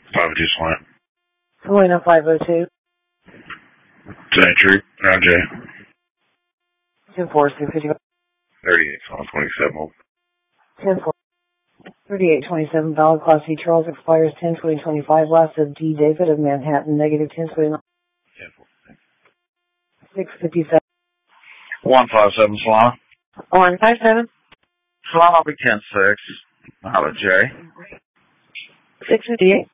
502 Slant. Helena 502. True. Round J. 10-4, 655. 38, Slant 27. 10-4. 3827, valid Class C Charles expires 10/2025. Last of D. David of Manhattan, negative 10/29. 657. 157 Slant. 157. Slant, I'll be 10-6. Holla, J. 658.